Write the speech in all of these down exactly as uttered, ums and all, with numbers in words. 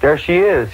There she is.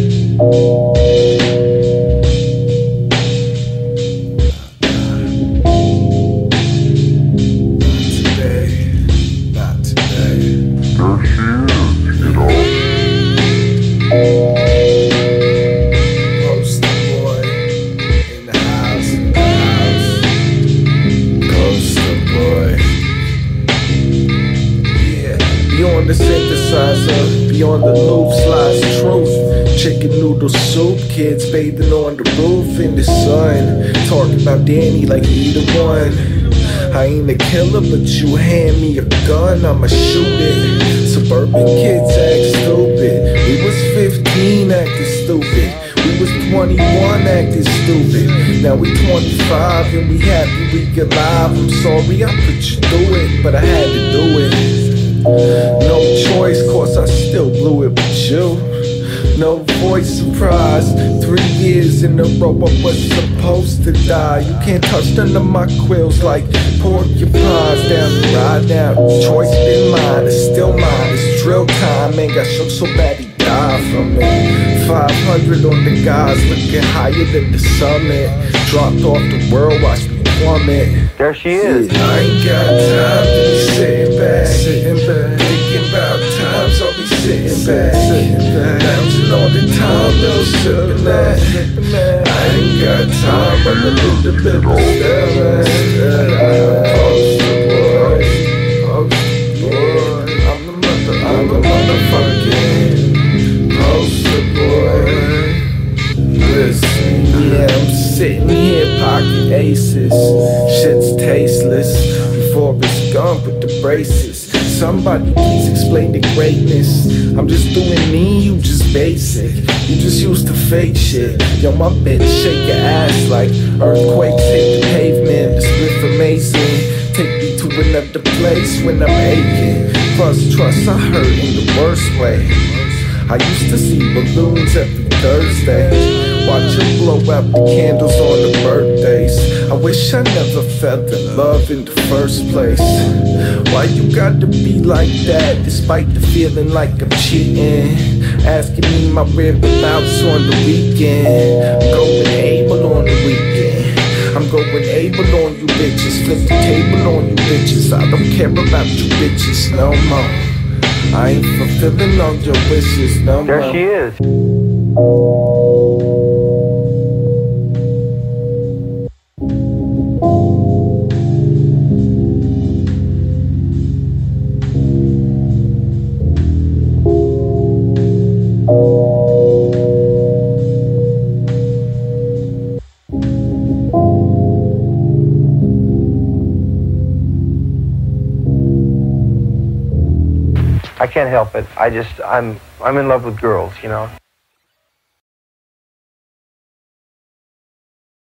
Beyond the synthesizer, beyond the loop slides truth. Chicken noodle soup, kids bathing on the roof in the sun. Talking about Danny like he the one. I ain't a killer, but you hand me a gun, I'ma shoot it. Suburban kids act stupid. We was fifteen acting stupid. We was twenty-one acting stupid. Now we twenty-five and we happy we alive. I'm sorry I put you through it, but I had to do it. No choice, cause I still blew it with you. No voice surprise. Three years in a row I was supposed to die. You can't touch none of my quills like porcupines. Down the ride now, choice been mine. It's still mine, it's drill time. Man got shook so bad he died from it. Five hundred on the guys looking higher than the summit. Dropped off the world, watch me plummet. There she is. Yeah, I ain't got time to be sitting back, sitting back, thinking about times I'll be sitting back, sitting back, bouncing all the time, little sipping that. I ain't got time, but a little bit of staring. Poster boy, poster boy, I'm the mother, I'm the motherfucking poster boy. Listen, yeah, I'm sitting here pocket aces. Shit's tasteless before it's gone with the braces. Somebody please explain the greatness. I'm just doing me, you just basic. You just used to fake shit. Yo, my bitch shake your ass like earthquakes hit the pavement. The spliff amazing. Take me to another place when I'm aching. Plus trust I hurt in the worst way. I used to see balloons every Thursday. Watch her blow out the candles on the birthdays. I wish I never felt in love in the first place. Why you gotta be like that, despite the feeling like I'm cheating? Asking me my whereabouts on the weekend. I'm going able on the weekend. I'm going able on you bitches. Flip the table on you bitches. I don't care about you bitches no more. I ain't fulfilling all your wishes no more. There she is. I can't help it. I just, I'm, I'm in love with girls, you know.